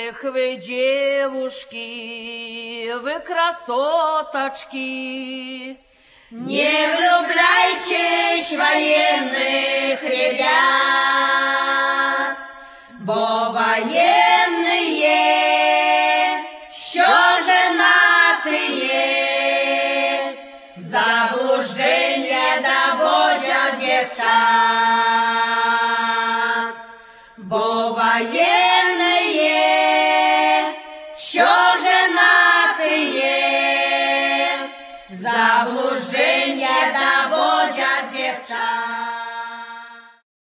Эх, вы, девушки, вы красоточки, не влюбляйтесь, военных ребят, бо военные все женатые, заблуждение доводят девчат, бо военные все женатые, заблуждение